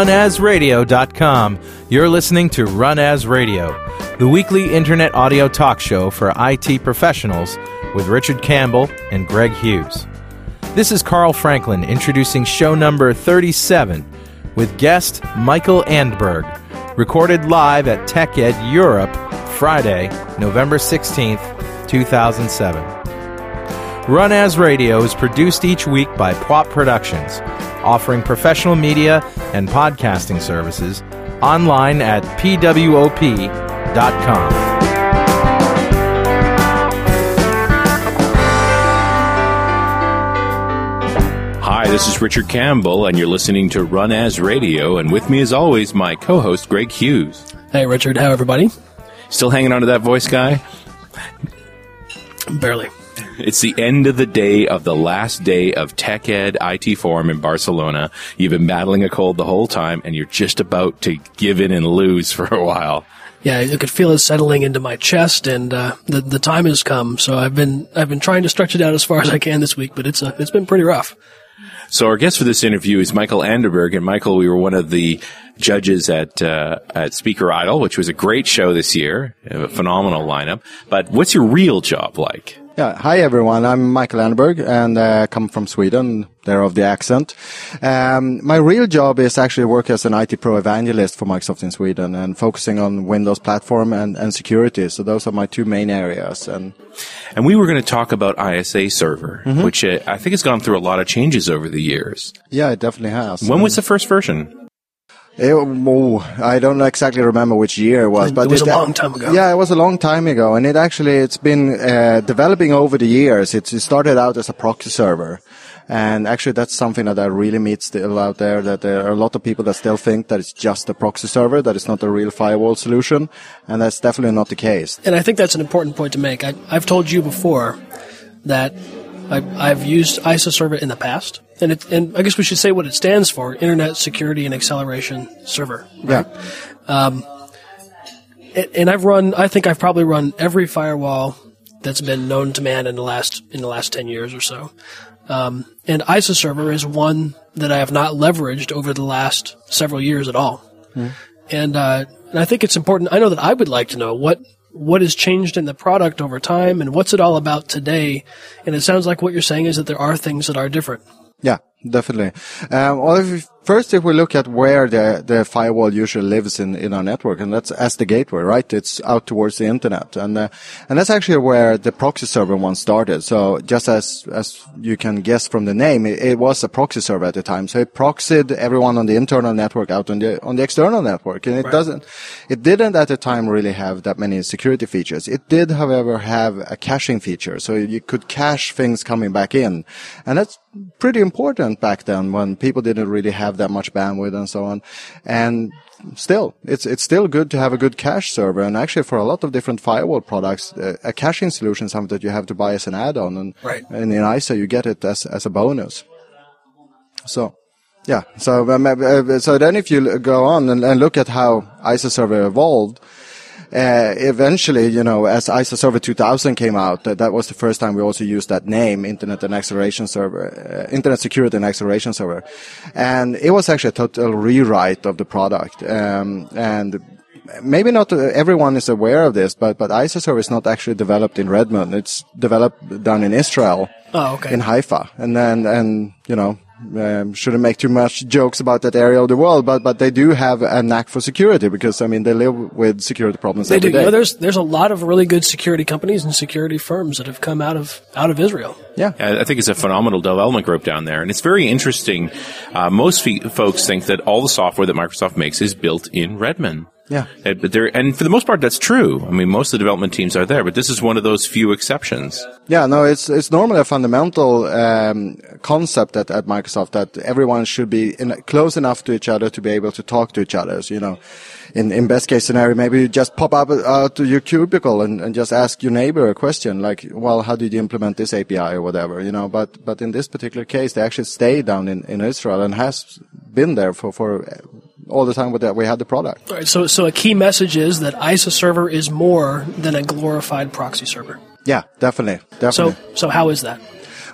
runasradio.com. You're listening to Run As Radio, the weekly internet audio talk show for IT professionals with Richard Campbell and Greg Hughes. This is Carl Franklin introducing show number 37 with guest Michael Andberg, recorded live at TechEd Europe, Friday, November 16th, 2007. Run As Radio is produced each week by PWOP Productions, offering professional media and podcasting services online at pwop.com. Hi, this is Richard Campbell, and you're listening to Run As Radio, and with me as always, my co-host, Greg Hughes. Hey, Richard. How everybody? Still hanging on to that voice, guy? Barely. It's the end of the day of the last day of TechEd IT Forum in Barcelona. You've been battling a cold the whole time, and you're just about to give in and lose for a while. Yeah, I could feel it settling into my chest, and the time has come. So I've been trying to stretch it out as far as I can this week, but it's been pretty rough. So our guest for this interview is Michael Andberg, and Michael, we were one of the judges at Speaker Idol, which was a great show this year, a phenomenal lineup. But what's your real job like? Yeah. Hi, everyone. I'm Michael Andberg, and I come from Sweden, thereof the accent. My real job is actually work as an IT Pro evangelist for Microsoft in Sweden and focusing on Windows platform and security. So those are my two main areas. And we were going to talk about ISA Server, which I think has gone through a lot of changes over the years. Yeah, it definitely has. When was the first version? I don't exactly remember which year it was, but it was a long time ago. Yeah, it was a long time ago, and it's been developing over the years. It started out as a proxy server, and actually that's something that I really meet still out there. That there are a lot of people that still think that it's just a proxy server, that it's not a real firewall solution, and that's definitely not the case. And I think that's an important point to make. I've told you before that I've used ISA Server in the past, and I guess we should say what it stands for: Internet Security and Acceleration Server. Right? Yeah. And I think I've probably run every firewall that's been known to man in the last 10 years or so. And ISA Server is one that I have not leveraged over the last several years at all. And I think it's important. I know that I would like to know what has changed in the product over time, and what's it all about today? And it sounds like what you're saying is that there are things that are different. Yeah, definitely. If we look at where the firewall usually lives in our network, and that's as the gateway, right? It's out towards the internet, and that's actually where the proxy server once started. So just as you can guess from the name, it was a proxy server at the time. So it proxied everyone on the internal network out on the external network, and it didn't at the time really have that many security features. It did, however, have a caching feature, so you could cache things coming back in, and that's pretty important back then when people didn't really have that much bandwidth and so on. And still, it's still good to have a good cache server. And actually, for a lot of different firewall products, a caching solution is something that you have to buy as an add-on. And in ISA, you get it as a bonus. So, yeah. So then if you go on and look at how ISA server evolved, eventually, as ISA Server 2000 came out, that was the first time we also used that name, Internet Security and Acceleration Server. And it was actually a total rewrite of the product. And maybe not everyone is aware of this, but ISA Server is not actually developed in Redmond. It's done in Israel. Oh, okay. In Haifa. Shouldn't make too much jokes about that area of the world, but they do have a knack for security because, they live with security problems every day. There's a lot of really good security companies and security firms that have come out of Israel. Yeah. I think it's a phenomenal development group down there, and it's very interesting. Most folks think that all the software that Microsoft makes is built in Redmond. Yeah. And for the most part, that's true. Most of the development teams are there, but this is one of those few exceptions. Yeah, no, it's normally a fundamental concept at Microsoft that everyone should be close enough to each other to be able to talk to each other. So, in best case scenario, maybe you just pop up out to your cubicle and just ask your neighbor a question like, well, how did you implement this API or whatever, but in this particular case, they actually stay down in Israel and has been there for all the time that we had the product. All right, so a key message is that ISA Server is more than a glorified proxy server. Yeah, definitely. So how is that?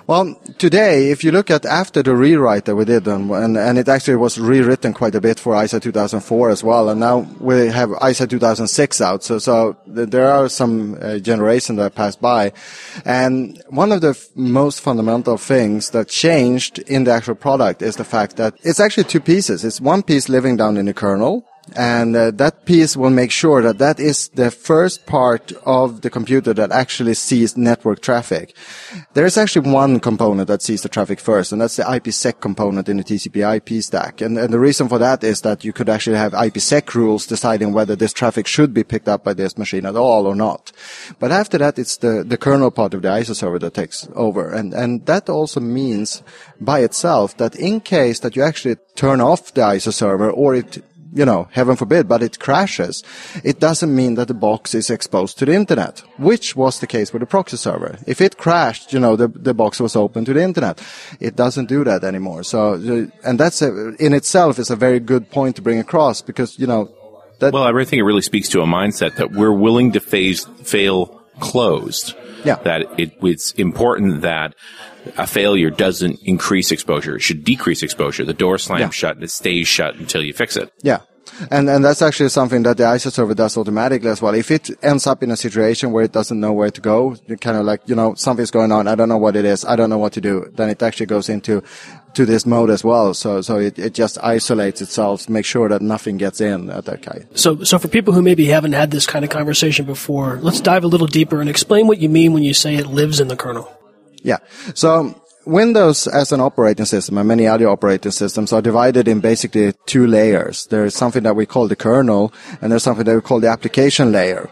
Well, today, if you look at after the rewrite that we did, and it actually was rewritten quite a bit for ISA 2004 as well, and now we have ISA 2006 out, so there are some generations that passed by. And one of the most fundamental things that changed in the actual product is the fact that it's actually two pieces. It's one piece living down in the kernel, and that piece will make sure that that is the first part of the computer that actually sees network traffic. There is actually one component that sees the traffic first, and that's the IPsec component in the TCP/IP stack. And the reason for that is that you could actually have IPsec rules deciding whether this traffic should be picked up by this machine at all or not. But after that, it's the kernel part of the ISA server that takes over. And that also means by itself that in case that you actually turn off the ISA server, or it, heaven forbid, but it crashes, it doesn't mean that the box is exposed to the internet, which was the case with the proxy server. If it crashed, the box was open to the internet. It doesn't do that anymore. So, and that's in itself is a very good point to bring across, because, well, I think it really speaks to a mindset that we're willing to fail closed. Yeah. That it's important that a failure doesn't increase exposure. It should decrease exposure. The door slams shut and it stays shut until you fix it. Yeah. And that's actually something that the ISA server does automatically as well. If it ends up in a situation where it doesn't know where to go, kind of like, something's going on, I don't know what it is, I don't know what to do, then it actually goes into this mode as well. So it just isolates itself to make sure that nothing gets in at that kind. So for people who maybe haven't had this kind of conversation before, let's dive a little deeper and explain what you mean when you say it lives in the kernel. Yeah. So Windows as an operating system and many other operating systems are divided in basically two layers. There is something that we call the kernel, and there's something that we call the application layer.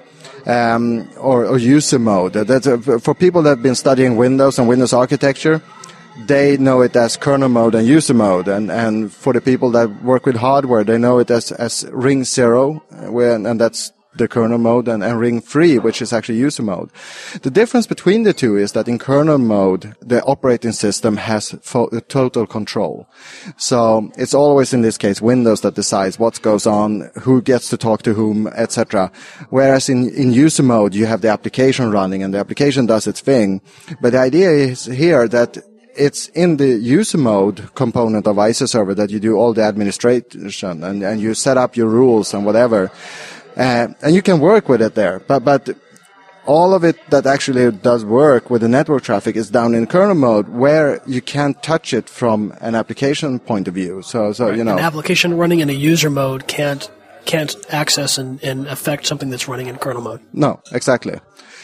Or user mode. That's for people that have been studying Windows and Windows architecture, they know it as kernel mode and user mode. And for the people that work with hardware, they know it as ring 0, and that's the kernel mode, and ring 3, which is actually user mode. The difference between the two is that in kernel mode, the operating system has total control. So it's always, in this case, Windows that decides what goes on, who gets to talk to whom, etc. Whereas in user mode, you have the application running, and the application does its thing. But the idea is here that it's in the user mode component of ISA server that you do all the administration, and you set up your rules and whatever. And you can work with it there, but all of it that actually does work with the network traffic is down in kernel mode, where you can't touch it from an application point of view. So right. An application running in a user mode can't access and affect something that's running in kernel mode. No, exactly.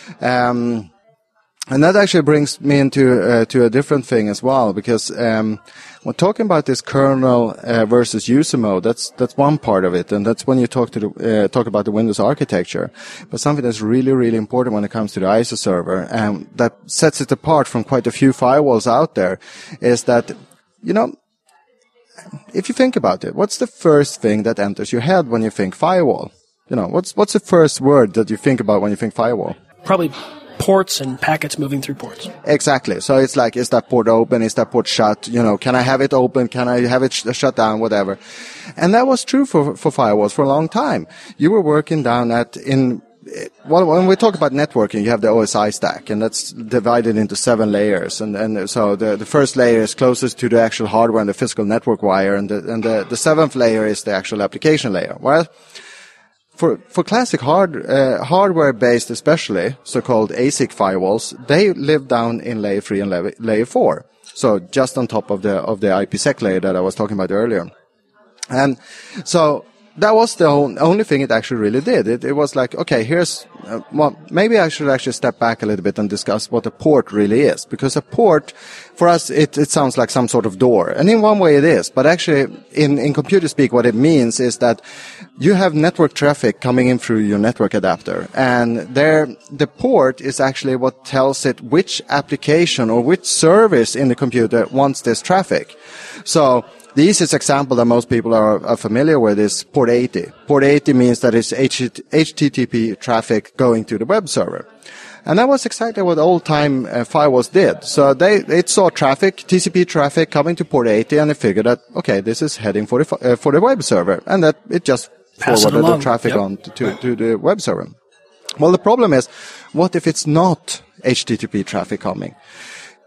And that actually brings me into to a different thing as well, because when talking about this kernel versus user mode, that's one part of it, and that's when you talk about the Windows architecture. But something that's really, really important when it comes to the ISA server, and that sets it apart from quite a few firewalls out there, is that, if you think about it, what's the first thing that enters your head when you think firewall? What's the first word that you think about when you think firewall? Probably ports and packets moving through ports. Exactly. So it's like, is that port open? Is that port shut? Can I have it open? Can I have it shut down? Whatever. And that was true for firewalls for a long time. You were working down when we talk about networking, you have the OSI stack, and that's divided into 7 layers. And so the first layer is closest to the actual hardware and the physical network wire, and the 7th layer is the actual application layer. Well, for classic hardware-based, especially so-called ASIC firewalls, they live down in layer 3 and layer 4. So just on top of the IPsec layer that I was talking about earlier. And so that was the only thing it actually really did. It was like, okay, maybe I should actually step back a little bit and discuss what a port really is. Because a port, for us, it sounds like some sort of door. And in one way it is. But actually, in computer speak, what it means is that you have network traffic coming in through your network adapter. And the port is actually what tells it which application or which service in the computer wants this traffic. So the easiest example that most people are familiar with is port 80. Port 80 means that it's HTTP traffic going to the web server. And that was exactly what old-time firewalls did. So it saw traffic, TCP traffic coming to port 80, and they figured that, okay, this is heading for the web server. And that it just forwarded the traffic on to the web server. Well, the problem is, what if it's not HTTP traffic coming?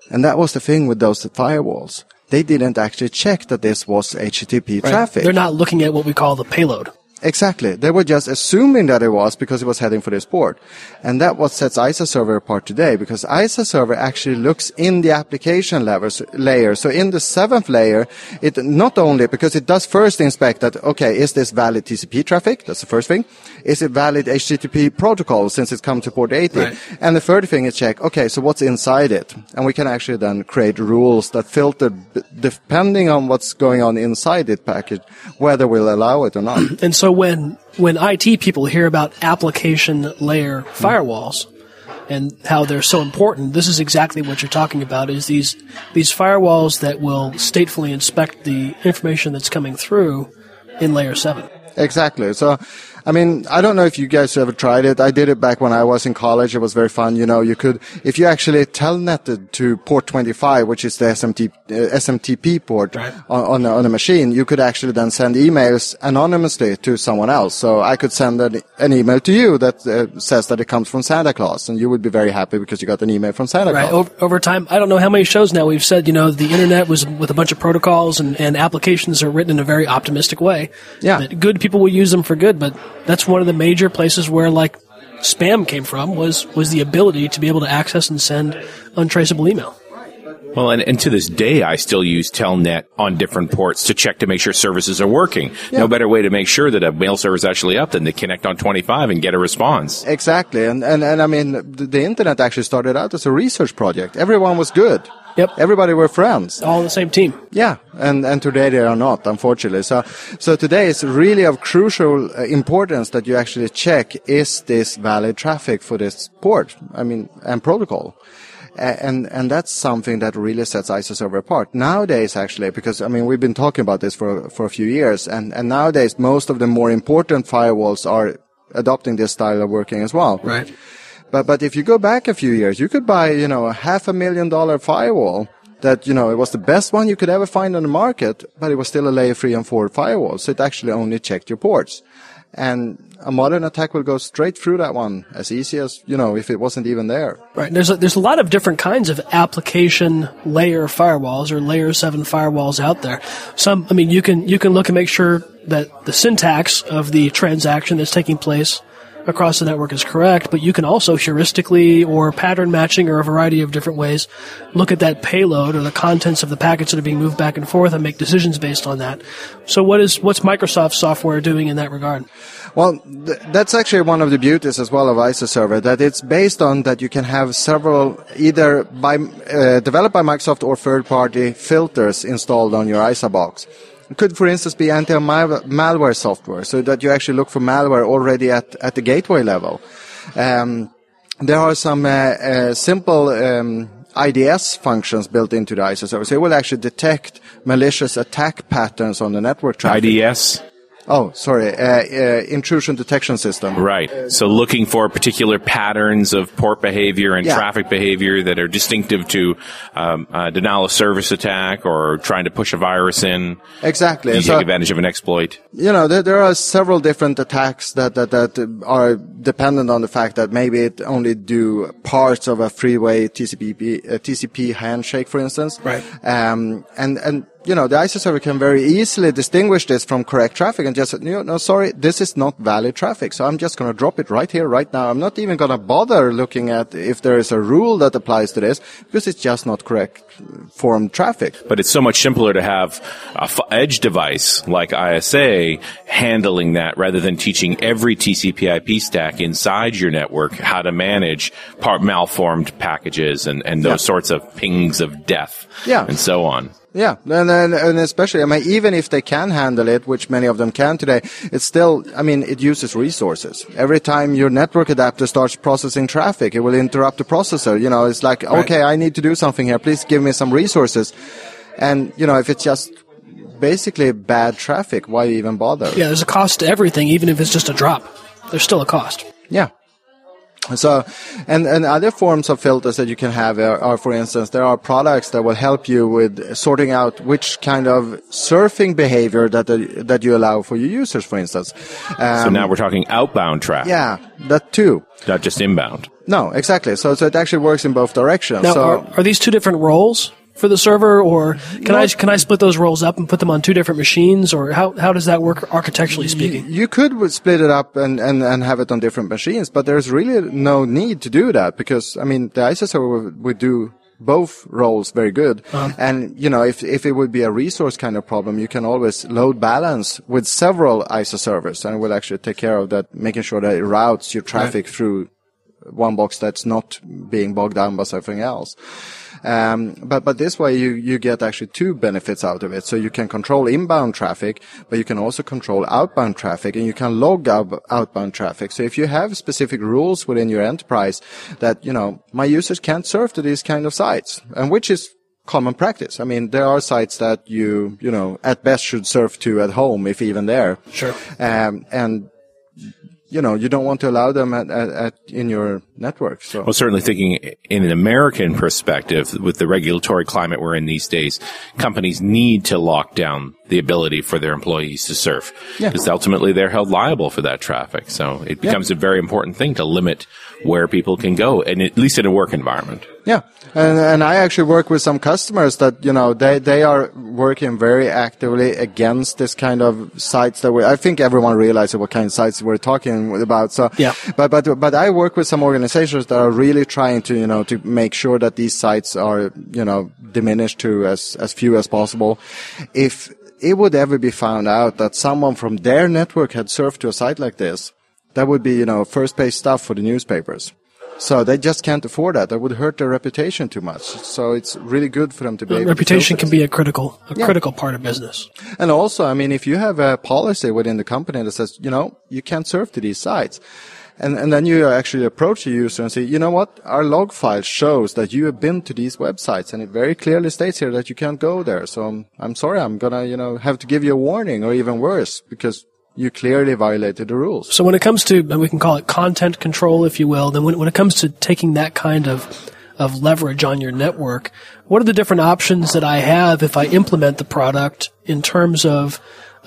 And that was the thing with those firewalls. They didn't actually check that this was HTTP traffic. They're not looking at what we call the payload. Exactly. They were just assuming that it was because it was heading for this port. And that's what sets ISA Server apart today, because ISA Server actually looks in the application layer. So in the 7th layer, it not only, because it does first inspect that, okay, is this valid TCP traffic? That's the first thing. Is it valid HTTP protocol since it's come to port 80? Right. And the third thing is check, okay, so what's inside it? And we can actually then create rules that filter depending on what's going on inside it package, whether we'll allow it or not. And so when IT people hear about application layer firewalls and how they're so important, this is exactly what you're talking about, is these firewalls that will statefully inspect the information that's coming through in layer 7. Exactly. So, I mean, I don't know if you guys ever tried it. I did it back when I was in college. It was very fun. You know, you could, if you actually telnetted to port 25, which is the SMTP port on a machine, you could actually then send emails anonymously to someone else. So I could send an email to you that says that it comes from Santa Claus, and you would be very happy because you got an email from Santa Claus. Over time, I don't know how many shows now we've said, you know, the internet was with a bunch of protocols and applications are written in a very optimistic way. Yeah. That good people will use them for good, but that's one of the major places where, like, spam came from was the ability to be able to access and send untraceable email. Well, and to this day, I still use Telnet on different ports to check to make sure services are working. Yeah. No better way to make sure that a mail server is actually up than to connect on 25 and get a response. Exactly. And I mean, the internet actually started out as a research project. Everyone was good. Yep. Everybody were friends. All on the same team. Yeah. And today they are not, unfortunately. So today it's really of crucial importance that you actually check, is this valid traffic for this port? I mean, and protocol. And that's something that really sets ISA Server apart. Nowadays, actually, because, I mean, we've been talking about this for a few years, and nowadays most of the more important firewalls are adopting this style of working as well. Right. But if you go back a few years, you could buy, you know, a $500,000 firewall that, you know, it was the best one you could ever find on the market, but it was still a layer 3 and 4 firewall. So it actually only checked your ports. And a modern attack will go straight through that one as easy as, you know, if it wasn't even there. Right. There's a lot of different kinds of application layer firewalls or layer 7 firewalls out there. Some, I mean, you can look and make sure that the syntax of the transaction that's taking place across the network is correct, but you can also heuristically or pattern matching or a variety of different ways look at that payload or the contents of the packets that are being moved back and forth and make decisions based on that. So what's Microsoft software doing in that regard? Well, that's actually one of the beauties as well of ISA Server, that it's based on that you can have several, either developed by Microsoft or third-party filters installed on your ISA box. It could, for instance, be anti-malware software, so that you actually look for malware already at the gateway level. There are some simple IDS functions built into the ISA Server, so it will actually detect malicious attack patterns on the network traffic. IDS? Oh, sorry, intrusion detection system. Right. So looking for particular patterns of port behavior and traffic behavior that are distinctive to a denial of service attack or trying to push a virus in. Exactly. You take advantage of an exploit. You know, there are several different attacks that are dependent on the fact that maybe it only do parts of a three-way TCP handshake, for instance. Right. And you know, the ISA Server can very easily distinguish this from correct traffic and just say, no, sorry, this is not valid traffic. So I'm just going to drop it right here, right now. I'm not even going to bother looking at if there is a rule that applies to this because it's just not correct form traffic. But it's so much simpler to have a edge device like ISA handling that rather than teaching every TCP IP stack inside your network how to manage malformed packages and those sorts of pings of death and so on. Yeah, and especially, I mean, even if they can handle it, which many of them can today, it's still, I mean, it uses resources. Every time your network adapter starts processing traffic, it will interrupt the processor. You know, it's like, okay, I need to do something here. Please give me some resources. And, you know, if it's just basically bad traffic, why even bother? Yeah, there's a cost to everything, even if it's just a drop. There's still a cost. Yeah. So, and other forms of filters that you can have are, for instance, there are products that will help you with sorting out which kind of surfing behavior that you allow for your users, for instance. So now we're talking outbound traffic. Yeah, that too. Not just inbound. No, exactly. So it actually works in both directions. Now, So are these two different roles for the server, or can I split those roles up and put them on two different machines, or how does that work architecturally speaking? you could split it up and have it on different machines, but there's really no need to do that because, I mean, the ISO server would do both roles very good. And, if it would be a resource kind of problem, you can always load balance with several ISO servers, and it will actually take care of that, making sure that it routes your traffic through one box that's not being bogged down by something else. But this way you get actually two benefits out of it. So you can control inbound traffic, but you can also control outbound traffic, and you can log outbound traffic. So if you have specific rules within your enterprise that, my users can't surf to these kind of sites, and which is common practice. I mean, there are sites that you at best should surf to at home, if even there. Sure. And you don't want to allow them in your network. So, well, certainly thinking in an American perspective, with the regulatory climate we're in these days, companies need to lock down the ability for their employees to surf. Because ultimately they're held liable for that traffic. So it becomes a very important thing to limit where people can go, and at least in a work environment. Yeah. And I actually work with some customers that, they are working very actively against this kind of sites I think everyone realizes what kind of sites we're talking about. So, yeah. But I work with some organizations that are really trying to, to make sure that these sites are, diminished to as few as possible. If it would ever be found out that someone from their network had surfed to a site like this, that would be, first page stuff for the newspapers. So they just can't afford that. That would hurt their reputation too much. So it's really good for them to be able reputation to can be a critical part of business. And also, I mean, if you have a policy within the company that says, you can't surf to these sites, and then you actually approach the user and say, you know what, our log file shows that you have been to these websites, and it very clearly states here that you can't go there. So I'm sorry, I'm gonna, have to give you a warning, or even worse, because you clearly violated the rules. So when it comes to, and we can call it content control, if you will, then when it comes to taking that kind of leverage on your network, what are the different options that I have if I implement the product in terms of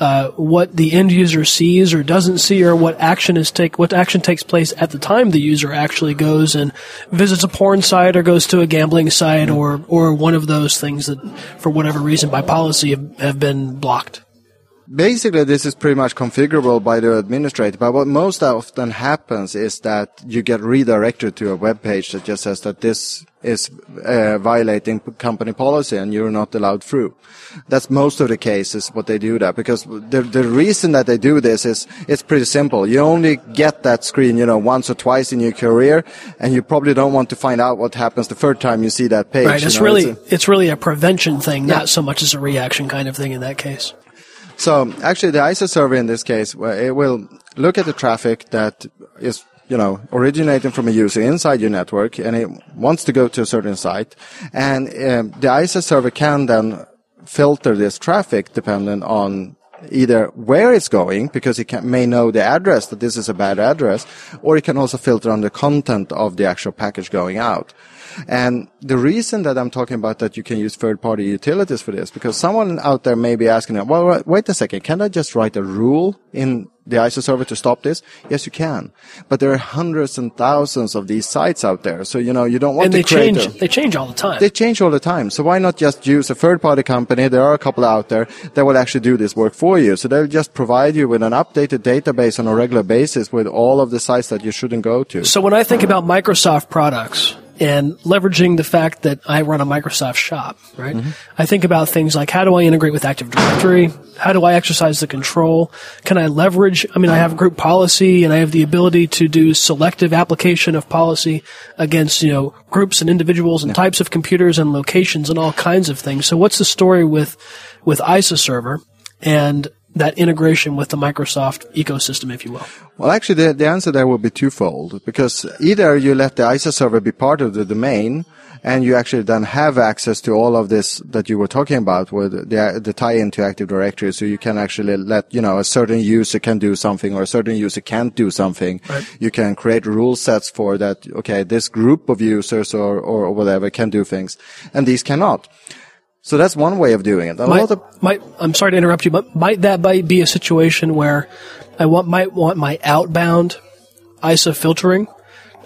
what the end user sees or doesn't see, or what action takes place at the time the user actually goes and visits a porn site or goes to a gambling site or one of those things that, for whatever reason, by policy have been blocked? Basically, this is pretty much configurable by the administrator, but what most often happens is that you get redirected to a web page that just says that this is violating company policy and you're not allowed through. That's most of the cases what they do that, because the reason that they do this is it's pretty simple. You only get that screen, once or twice in your career, and you probably don't want to find out what happens the third time you see that page. Right, it's really a prevention thing, not so much as a reaction kind of thing in that case. So actually the ISO server in this case, it will look at the traffic that is, originating from a user inside your network, and it wants to go to a certain site. And the ISO server can then filter this traffic depending on either where it's going, because it may know the address, that this is a bad address, or it can also filter on the content of the actual package going out. And the reason that I'm talking about that you can use third-party utilities for this, because someone out there may be asking, well, wait a second, can I just write a rule in the ISO server to stop this? Yes, you can. But there are hundreds and thousands of these sites out there. So, you don't want to create they change all the time. They change all the time. So why not just use a third-party company? There are a couple out there that will actually do this work for you. So they'll just provide you with an updated database on a regular basis with all of the sites that you shouldn't go to. So when I think about Microsoft products, and leveraging the fact that I run a Microsoft shop, right? Mm-hmm. I think about things like, how do I integrate with Active Directory? How do I exercise the control? Can I leverage, I have group policy, and I have the ability to do selective application of policy against, groups and individuals and types of computers and locations and all kinds of things. So what's the story with ISO server and that integration with the Microsoft ecosystem, if you will? Well, actually, the answer there will be twofold, because either you let the ISO server be part of the domain, and you actually then have access to all of this that you were talking about with the tie-in to Active Directory, so you can actually let, a certain user can do something or a certain user can't do something. Right. You can create rule sets for that, okay, this group of users or whatever can do things, and these cannot. So that's one way of doing it. I'm sorry to interrupt you, but might that be a situation where I might want my outbound ISO filtering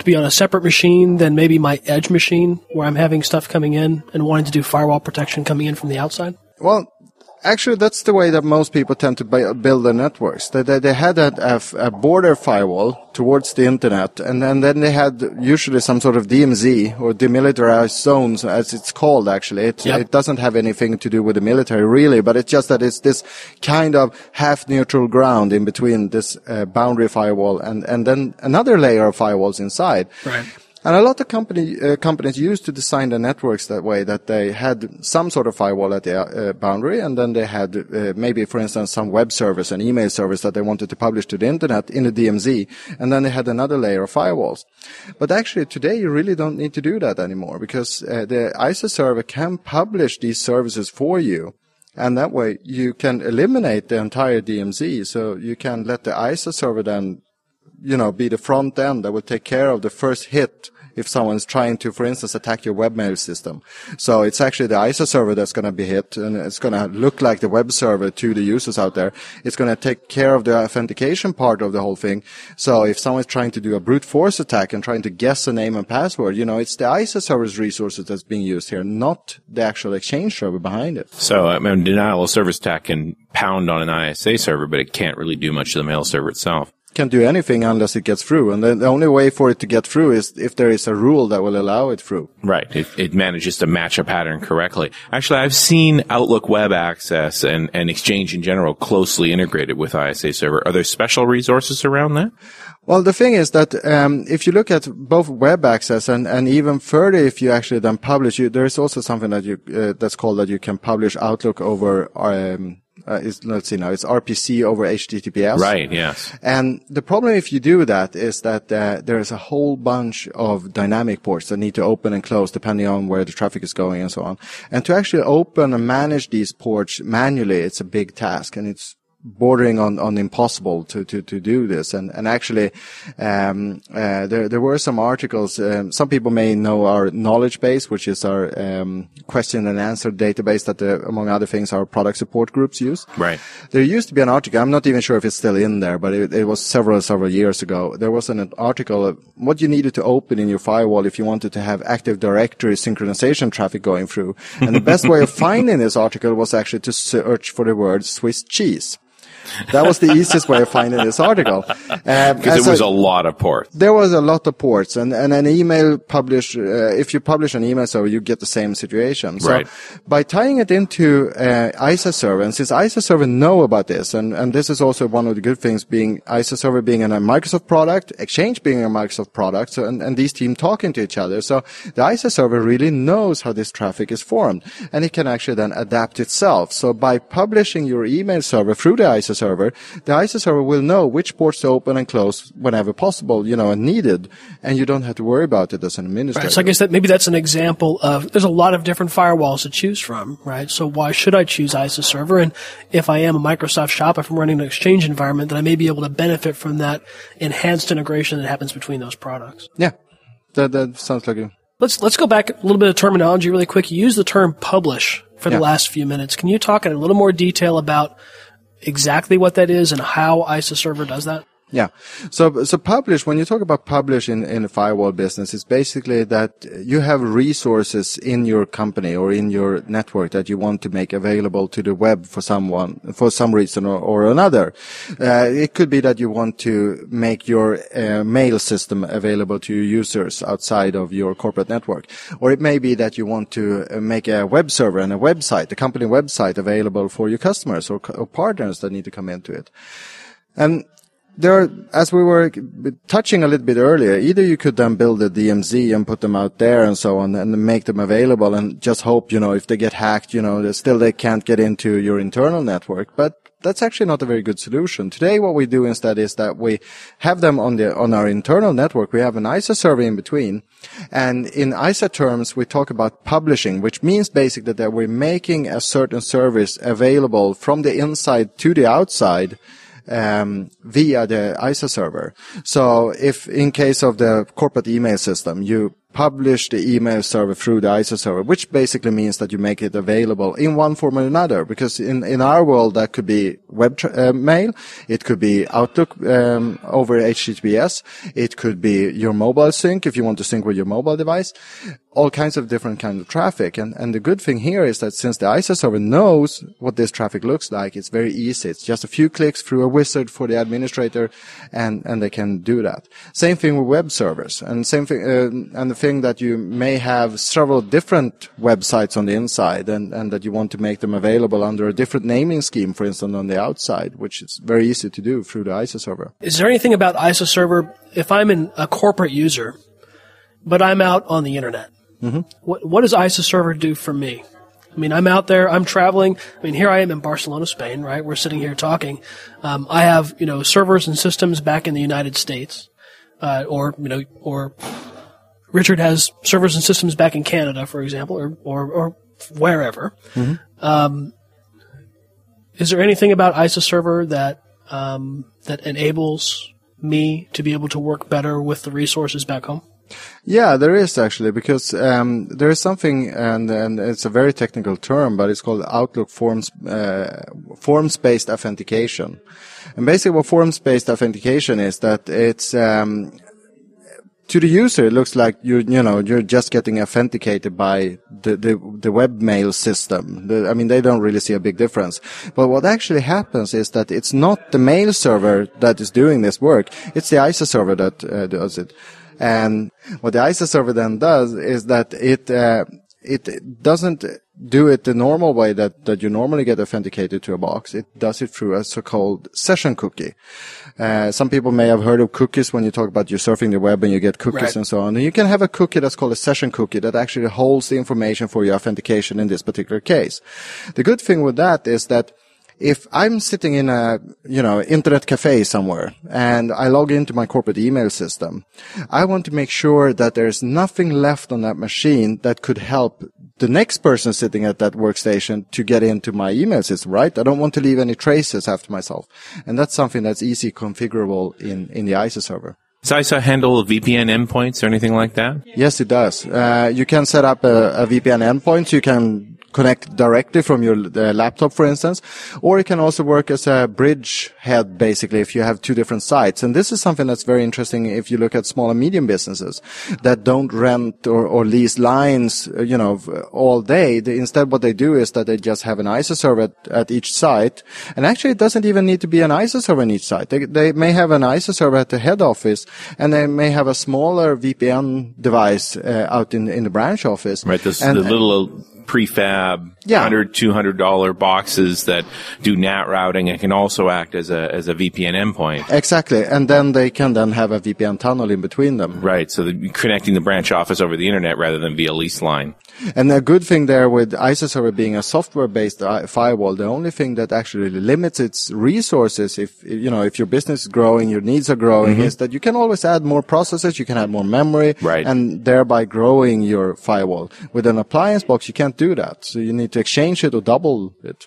to be on a separate machine than maybe my edge machine where I'm having stuff coming in and wanting to do firewall protection coming in from the outside? Well, actually, that's the way that most people tend to build their networks. They had a border firewall towards the internet, and then they had usually some sort of DMZ, or demilitarized zones, as it's called, actually. It doesn't have anything to do with the military, really, but it's just that it's this kind of half-neutral ground in between this boundary firewall and then another layer of firewalls inside. Right. And a lot of companies used to design their networks that way, that they had some sort of firewall at the boundary, and then they had maybe, for instance, some web service and email service that they wanted to publish to the internet in the DMZ, and then they had another layer of firewalls. But actually, today you really don't need to do that anymore, because the ISA server can publish these services for you. And that way you can eliminate the entire DMZ, so you can let the ISA server then, be the front end that will take care of the first hit if someone's trying to, for instance, attack your webmail system. So it's actually the ISA server that's going to be hit, and it's going to look like the web server to the users out there. It's going to take care of the authentication part of the whole thing. So if someone's trying to do a brute force attack and trying to guess a name and password, it's the ISA server's resources that's being used here, not the actual Exchange server behind it. So, denial of service attack can pound on an ISA server, but it can't really do much to the mail server itself. Can do anything unless it gets through, and the only way for it to get through is if there is a rule that will allow it through. Right. It manages to match a pattern correctly. Actually, I've seen Outlook Web Access and Exchange in general closely integrated with ISA server. Are there special resources around that? Well, the thing is that if you look at both web access and even further, if you actually then publish, there is also something that that's called that you can publish Outlook over let's see now, it's RPC over HTTPS. Right, yes. And the problem if you do that is that there is a whole bunch of dynamic ports that need to open and close depending on where the traffic is going and so on. And to actually open and manage these ports manually, it's a big task, and it's bordering on impossible to do this. And actually, there were some articles, some people may know our knowledge base, which is our, question and answer database that, among other things, our product support groups use. Right. There used to be an article, I'm not even sure if it's still in there, but it was several years ago. There was an article of what you needed to open in your firewall if you wanted to have Active Directory synchronization traffic going through. And the best way of finding this article was actually to search for the word Swiss cheese. That was the easiest way of finding this article. Because it was a lot of ports. There was a lot of ports, and an email if you publish an email server, you get the same situation. So right. By tying it into ISA server, and since ISA server know about this, and this is also one of the good things, being ISA server being a Microsoft product, Exchange being a Microsoft product, so, and these teams talking to each other. So the ISA server really knows how this traffic is formed, and it can actually then adapt itself. So by publishing your email server through the ISA server, the ISA server will know which ports to open and close whenever possible, and needed, and you don't have to worry about it as an administrator. Right, so I guess maybe that's an example of, there's a lot of different firewalls to choose from, right? So why should I choose ISA server? And if I am a Microsoft shop, if I'm running an Exchange environment, then I may be able to benefit from that enhanced integration that happens between those products. Yeah, that sounds like a... Let's go back a little bit of terminology really quick. You used the term publish for the last few minutes. Can you talk in a little more detail about exactly what that is and how ISA server does that? Yeah. So publish, when you talk about publish in the firewall business, it's basically that you have resources in your company or in your network that you want to make available to the web for someone, for some reason or another. It could be that you want to make your mail system available to your users outside of your corporate network. Or it may be that you want to make a web server and a website, a company website available for your customers or partners that need to come into it. And there, as we were touching a little bit earlier, either you could then build a DMZ and put them out there and so on and make them available and just hope, if they get hacked, still they can't get into your internal network. But that's actually not a very good solution. Today, what we do instead is that we have them on our internal network. We have an ISA server in between. And in ISA terms, we talk about publishing, which means basically that we're making a certain service available from the inside to the outside via the ISA server. So if in case of the corporate email system, you publish the email server through the ISO server, which basically means that you make it available in one form or another. Because in our world, that could be web mail, it could be Outlook over HTTPS, it could be your mobile sync if you want to sync with your mobile device, all kinds of different kinds of traffic. And the good thing here is that since the ISO server knows what this traffic looks like, it's very easy. It's just a few clicks through a wizard for the administrator, and they can do that. Same thing with web servers, and same thing, and the thing that you may have several different websites on the inside, and that you want to make them available under a different naming scheme, for instance, on the outside, which is very easy to do through the ISO server. Is there anything about ISO server, if I'm a corporate user, but I'm out on the internet, what does ISO server do for me? I mean, I'm out there, I'm traveling. I mean, here I am in Barcelona, Spain, right? We're sitting here talking. I have, servers and systems back in the United States, or Richard has servers and systems back in Canada, for example, or wherever. Is there anything about ISO server that enables me to be able to work better with the resources back home? Yeah, there is actually, because there is something, and it's a very technical term, but it's called Outlook forms-based authentication. And basically what forms-based authentication is that it's to the user, it looks like you're just getting authenticated by the webmail system. They don't really see a big difference. But what actually happens is that it's not the mail server that is doing this work. It's the ISO server that does it. And what the ISO server then does is that it doesn't do it the normal way that you normally get authenticated to a box. It does it through a so-called session cookie. Some people may have heard of cookies when you talk about you surfing the web and you get cookies, right, and so on. And you can have a cookie that's called a session cookie that actually holds the information for your authentication in this particular case. The good thing with that is that if I'm sitting in a, internet cafe somewhere and I log into my corporate email system, I want to make sure that there's nothing left on that machine that could help the next person sitting at that workstation to get into my email system, right? I don't want to leave any traces after myself. And that's something that's easy configurable in the ISO server. Does ISO handle VPN endpoints or anything like that? Yes, it does. You can set up a VPN endpoint. You can connect directly from your laptop, for instance, or it can also work as a bridge head, basically, if you have two different sites. And this is something that's very interesting if you look at small and medium businesses that don't rent or lease lines, all day. Instead, what they do is that they just have an ISO server at each site. And actually, it doesn't even need to be an ISO server in each site. They may have an ISO server at the head office, and they may have a smaller VPN device out in the branch office. Right, the little prefab $100, $200 boxes that do NAT routing and can also act as a VPN endpoint. Exactly, and then they can have a VPN tunnel in between them. Right, so connecting the branch office over the internet rather than via lease line. And a good thing there with ISO server being a software-based firewall, the only thing that actually limits its resources, if your business is growing, your needs are growing, is that you can always add more processors, you can add more memory, right, and thereby growing your firewall. With an appliance box, you can't do that. So you need to exchange it or double it.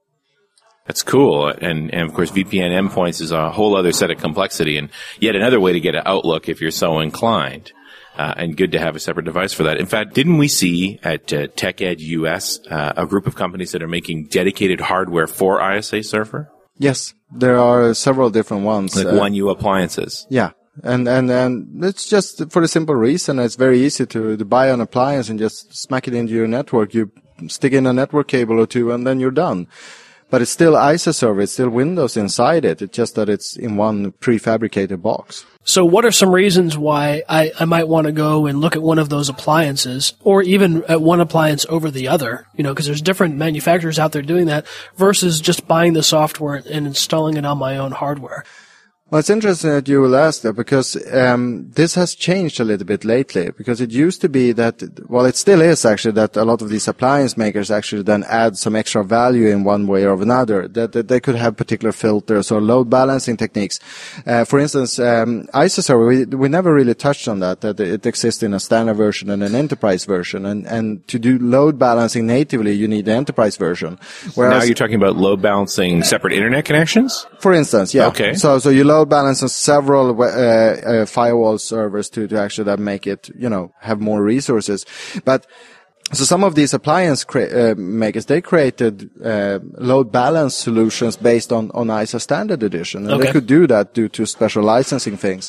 That's cool. And of course, VPN endpoints is a whole other set of complexity and yet another way to get an Outlook if you're so inclined. And good to have a separate device for that. In fact, didn't we see at TechEd US a group of companies that are making dedicated hardware for ISA server? Yes, there are several different ones. Like One U appliances. Yeah. And it's just for the simple reason it's very easy to buy an appliance and just smack it into your network. You stick in a network cable or two and then you're done. But it's still ISO server, it's still Windows inside it. It's just that it's in one prefabricated box. So what are some reasons why I might want to go and look at one of those appliances, or even at one appliance over the other, because there's different manufacturers out there doing that, versus just buying the software and installing it on my own hardware? Well, it's interesting that you will ask that because this has changed a little bit lately. Because it used to be that, well, it still is actually that a lot of these appliance makers actually then add some extra value in one way or another. That they could have particular filters or load balancing techniques. For instance, ISO server, we never really touched on that it exists in a standard version and an enterprise version. And to do load balancing natively, you need the enterprise version. Whereas now you're talking about load balancing separate internet connections? For instance, yeah. Okay. So you load load balance on several firewall servers to actually that make it, have more resources. But so some of these appliance makers, they created load balance solutions based on ISA Standard Edition. And they could do that due to special licensing things.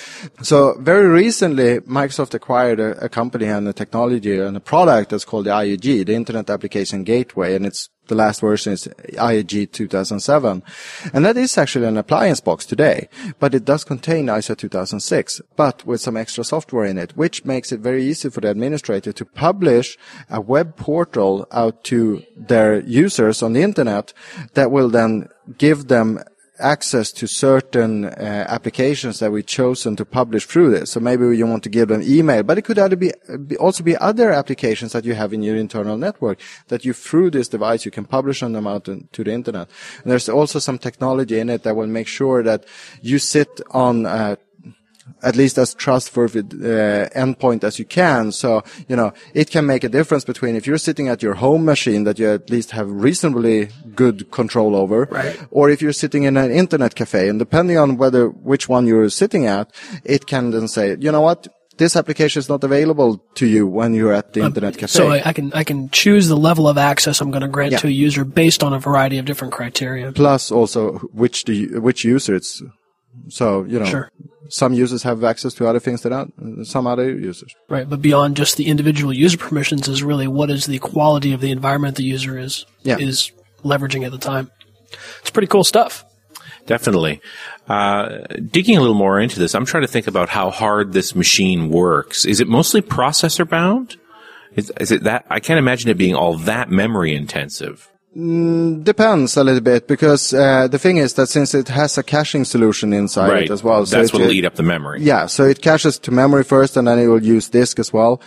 So very recently, Microsoft acquired a company and a technology and a product that's called the IAG, the Internet Application Gateway, and the last version is IAG 2007. And that is actually an appliance box today, but it does contain ISA 2006, but with some extra software in it, which makes it very easy for the administrator to publish a web portal out to their users on the internet that will then give them access to certain applications that we've chosen to publish through this. So maybe you want to give them email, but it could also be other applications that you have in your internal network that you, through this device, you can publish on them out to the internet. And there's also some technology in it that will make sure that you sit on at least as trustworthy endpoint as you can. So, it can make a difference between if you're sitting at your home machine that you at least have reasonably good control over, right, or if you're sitting in an internet cafe. And depending on which one you're sitting at, it can then say, you know what? This application is not available to you when you're at the internet cafe. So I can choose the level of access I'm going to grant to a user based on a variety of different criteria. Plus also which user it's. So, Sure. Some users have access to other things than some other users. Right, but beyond just the individual user permissions is really what is the quality of the environment the user is leveraging at the time. It's pretty cool stuff. Definitely. Digging a little more into this, I'm trying to think about how hard this machine works. Is it mostly processor bound? Is it that? I can't imagine it being all that memory intensive. Depends a little bit, because the thing is that since it has a caching solution inside it as well, so that's what will eat up the memory. Yeah, so it caches to memory first, and then it will use disk as well.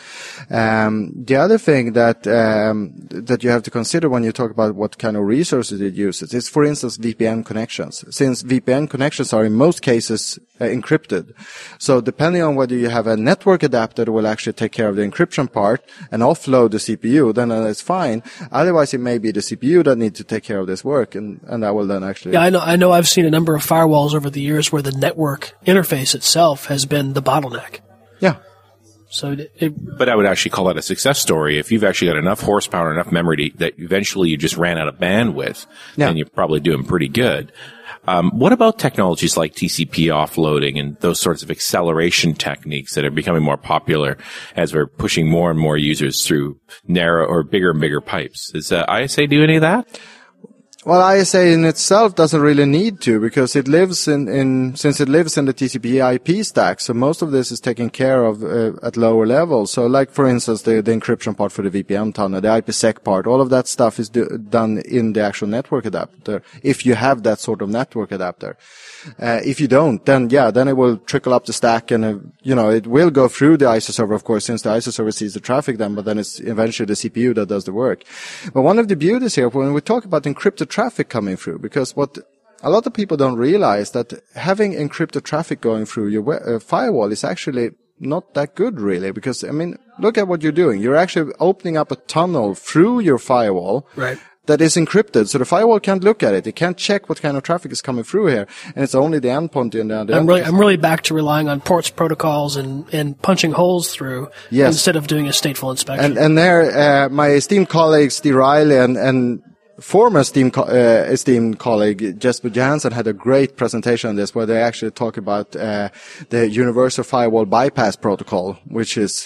The other thing that you have to consider when you talk about what kind of resources it uses is, for instance, VPN connections. Since VPN connections are in most cases encrypted, so depending on whether you have a network adapter that will actually take care of the encryption part and offload the CPU, then that's fine. Otherwise, it may be the CPU that need to take care of this work, and that will then actually. Yeah, I know. I've seen a number of firewalls over the years where the network interface itself has been the bottleneck. Yeah. So, but I would actually call that a success story. If you've actually got enough horsepower, enough memory that eventually you just ran out of bandwidth, then you're probably doing pretty good. What about technologies like TCP offloading and those sorts of acceleration techniques that are becoming more popular as we're pushing more and more users through narrow or bigger and bigger pipes? Does ISA do any of that? Well, ISA in itself doesn't really need to, because it lives since it lives in the TCP IP stack, so most of this is taken care of at lower levels. So like, for instance, the encryption part for the VPN tunnel, the IPsec part, all of that stuff is done in the actual network adapter, if you have that sort of network adapter. If you don't, then it will trickle up the stack, and it will go through the ISA server, of course, since the ISA server sees the traffic then, but then it's eventually the CPU that does the work. But one of the beauties here, when we talk about encrypted traffic coming through, because what a lot of people don't realize, that having encrypted traffic going through your firewall is actually not that good, really, because, look at what you're doing. You're actually opening up a tunnel through your firewall. Right. That is encrypted, so the firewall can't look at it. It can't check what kind of traffic is coming through here, and it's only the endpoint in the I'm really back to relying on ports protocols and punching holes through instead of doing a stateful inspection. And there, my esteemed colleague Steve Riley and former esteemed colleague Jesper Johansson had a great presentation on this, where they actually talk about the Universal Firewall Bypass Protocol, which is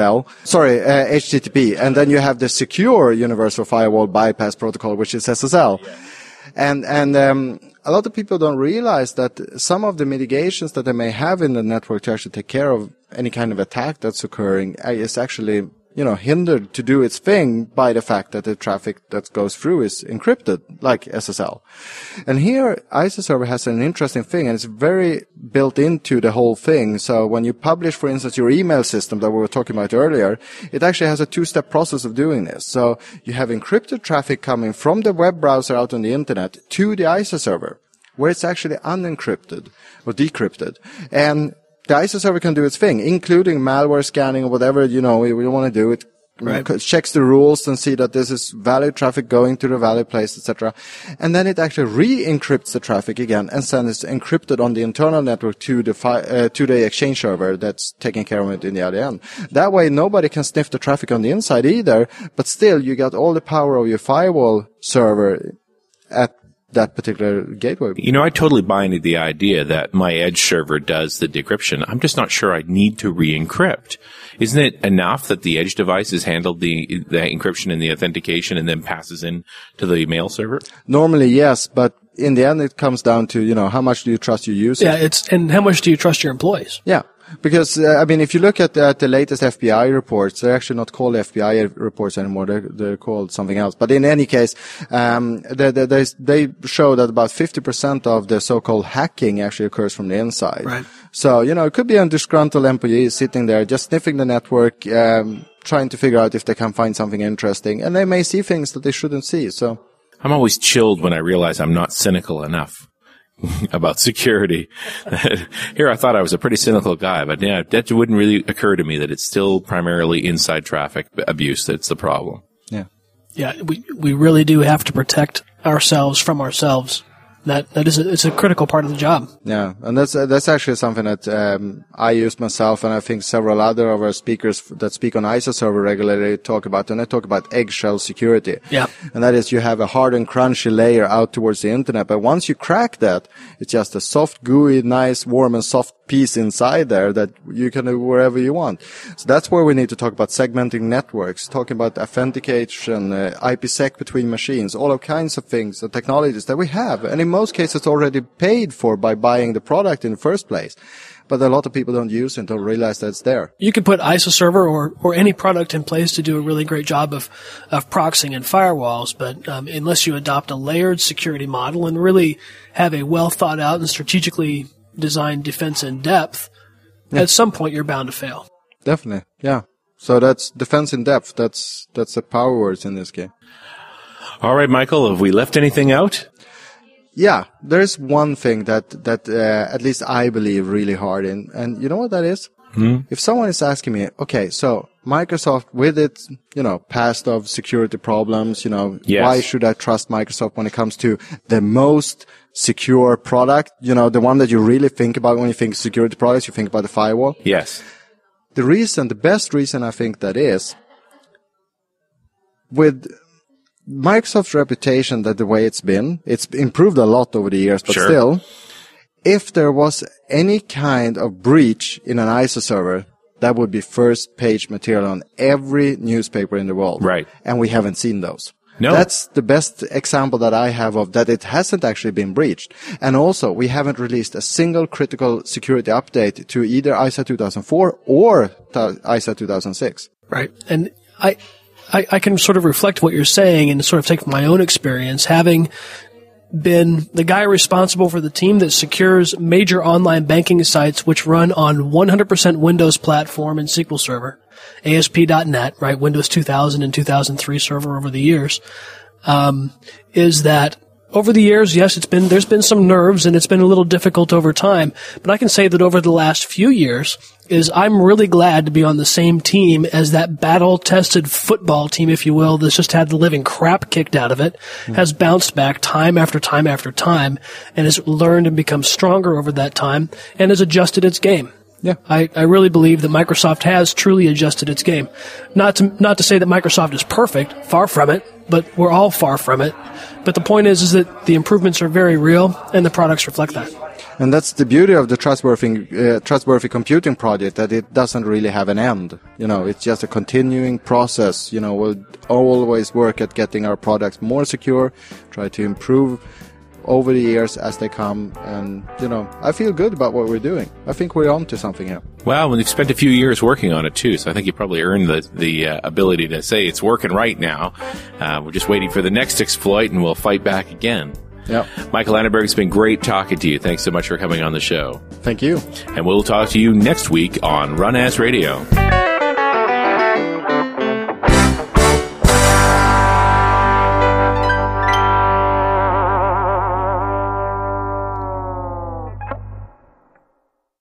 HTTP, and then you have the Secure Universal Firewall Bypass Protocol, which is SSL. And a lot of people don't realize that some of the mitigations that they may have in the network to actually take care of any kind of attack that's occurring is actually hindered to do its thing by the fact that the traffic that goes through is encrypted, like SSL. And here, ISA server has an interesting thing, and it's very built into the whole thing. So when you publish, for instance, your email system that we were talking about earlier, it actually has a two-step process of doing this. So you have encrypted traffic coming from the web browser out on the internet to the ISA server, where it's actually unencrypted or decrypted. And the ISA server can do its thing, including malware scanning or whatever, we want to do. It checks the rules and see that this is valid traffic going to the valid place, etc. And then it actually re-encrypts the traffic again and sends it encrypted on the internal network to the exchange server that's taking care of it in the other end. That way, nobody can sniff the traffic on the inside either, but still you got all the power of your firewall server at that particular gateway. You know, I totally buy into the idea that my edge server does the decryption. I'm just not sure I need to re-encrypt. Isn't it enough that the edge device has handled the encryption and the authentication and then passes in to the mail server? Normally, yes, but in the end, it comes down to, how much do you trust your users? Yeah, and how much do you trust your employees? Yeah. Because, if you look at the latest FBI reports, they're actually not called FBI reports anymore. They're called something else. But in any case, they show that about 50% of the so-called hacking actually occurs from the inside. Right. So, it could be a disgruntled employee sitting there just sniffing the network, trying to figure out if they can find something interesting. And they may see things that they shouldn't see. So I'm always chilled when I realize I'm not cynical enough about security. Here, I thought I was a pretty cynical guy, but yeah, that wouldn't really occur to me that it's still primarily inside traffic abuse that's the problem. Yeah. Yeah, we really do have to protect ourselves from ourselves. It's a critical part of the job. Yeah, and that's actually something that I use myself, and I think several other of our speakers that speak on ISO server regularly talk about, and they talk about eggshell security. Yeah. And that is, you have a hard and crunchy layer out towards the internet, but once you crack that, it's just a soft, gooey, nice, warm and soft piece inside there that you can do wherever you want. So that's where we need to talk about segmenting networks, talking about authentication, IPsec between machines, all of kinds of things, the technologies that we have. And in most cases already paid for by buying the product in the first place. But a lot of people don't use it and don't realize that it's there. You can put ISO server or any product in place to do a really great job of proxying and firewalls, but unless you adopt a layered security model and really have a well thought out and strategically designed defense in depth, at some point you're bound to fail. Definitely, yeah. So that's defense in depth. That's the power words in this game. All right, Michael, have we left anything out? Yeah, there's one thing that at least I believe really hard in, and you know what that is? If someone is asking me, okay, so Microsoft with its, past of security problems, yes. Why should I trust Microsoft when it comes to the most secure product? The one that you really think about when you think security products, you think about the firewall. Yes. The best reason I think that is, with Microsoft's reputation that the way it's been, it's improved a lot over the years, but still, if there was any kind of breach in an ISO server, that would be first page material on every newspaper in the world. Right. And we haven't seen those. No. That's the best example that I have of that it hasn't actually been breached. And also, we haven't released a single critical security update to either ISO 2004 or ISO 2006. Right. And I can sort of reflect what you're saying and sort of take from my own experience, having been the guy responsible for the team that secures major online banking sites which run on 100% Windows platform and SQL Server, ASP.NET, right, Windows 2000 and 2003 server over the years, is that over the years, yes, there's been some nerves and it's been a little difficult over time, but I can say that over the last few years I'm really glad to be on the same team as that battle-tested football team, if you will, that's just had the living crap kicked out of it, has bounced back time after time after time, and has learned and become stronger over that time, and has adjusted its game. Yeah. I really believe that Microsoft has truly adjusted its game. Not to say that Microsoft is perfect, far from it, but we're all far from it. But the point is that the improvements are very real, and the products reflect that. And that's the beauty of the trustworthy computing project, that it doesn't really have an end. It's just a continuing process. We'll always work at getting our products more secure, try to improve over the years as they come. And, I feel good about what we're doing. I think we're on to something here. Well, we've spent a few years working on it, too, so I think you probably earned the ability to say it's working right now. We're just waiting for the next exploit, and we'll fight back again. Yep. Michael Anderberg, it's been great talking to you. Thanks so much for coming on the show. Thank you. And we'll talk to you next week on Run As Radio.